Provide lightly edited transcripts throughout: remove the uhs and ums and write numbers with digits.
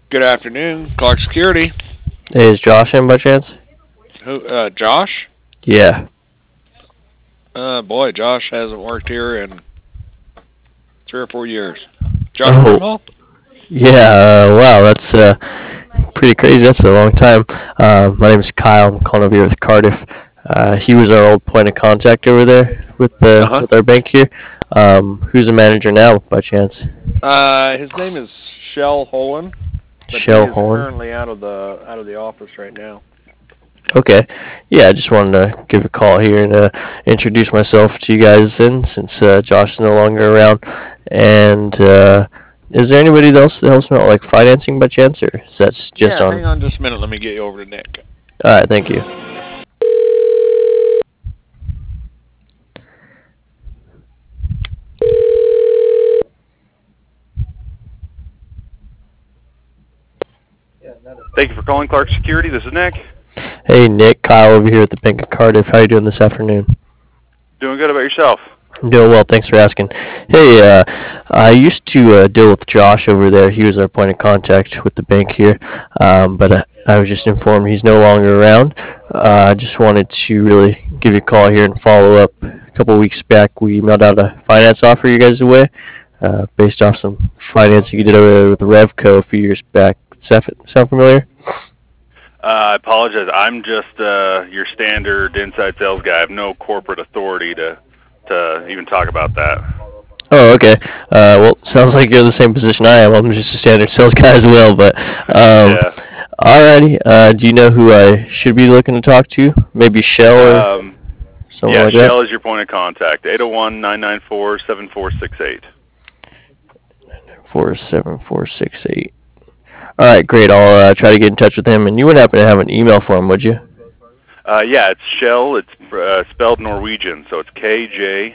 Good afternoon, Clark Security. Hey, is Josh in by chance? Who? Josh? Yeah. Boy, Josh hasn't worked here in 3 or 4 years. Josh Oh, Brimhall? yeah. Wow, that's pretty crazy. That's a long time. My name is Kyle. I'm calling over here with Cardiff. He was our old point of contact over there Uh huh. with our bank here. Who's the manager now, by chance? His name is Shell Holen, but he Shell is Horn. currently out of the office right now. Okay. Yeah, I just wanted to give a call here and introduce myself to you guys then, since Josh is no longer around. And is there anybody else that helps me out, like financing by chance, or is that just Yeah, on? hang on just a minute. Let me get you over to Nick. All right, thank you. Thank you for calling Clark Security. This is Nick. Hey, Nick, Kyle over here at the Bank of Cardiff. How you doing this afternoon? Doing good about yourself? I'm doing well, thanks for asking. Hey, I used to deal with Josh over there. He was our point of contact with the bank here, but I was just informed he's no longer around. I just wanted to really give you a call here and follow up. A couple of weeks back, we mailed out a finance offer you guys away, based off some financing you did over there with Revco a few years back. Sound familiar? I apologize. I'm just your standard inside sales guy. I have no corporate authority to even talk about that. Oh, okay. Well, sounds like you're in the same position I am. I'm just a standard sales guy as well. But Yeah. alrighty. Do you know who I should be looking to talk to? Maybe Shell or Um, someone yeah, like that. Shell is your point of contact. 801-994-7468. 47468. All right, great. I'll try to get in touch with him. And you wouldn't happen to have an email for him, would you? Yeah, it's Shell. It's spelled Norwegian, so it's KJELL.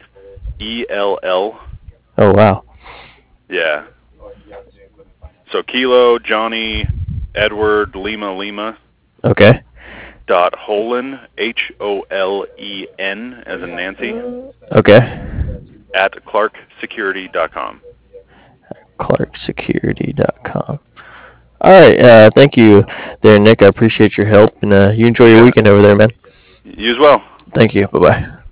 Oh, wow. Yeah. So Kilo, Johnny, Edward, Lima, Lima. Okay. Holen, HOLEN, as in Nancy, Okay. at clarksecurity.com. ClarkSecurity.com. All right. Thank you there, Nick. I appreciate your help. And you enjoy You your got it. weekend over there, man. You as well. Thank you. Bye-bye.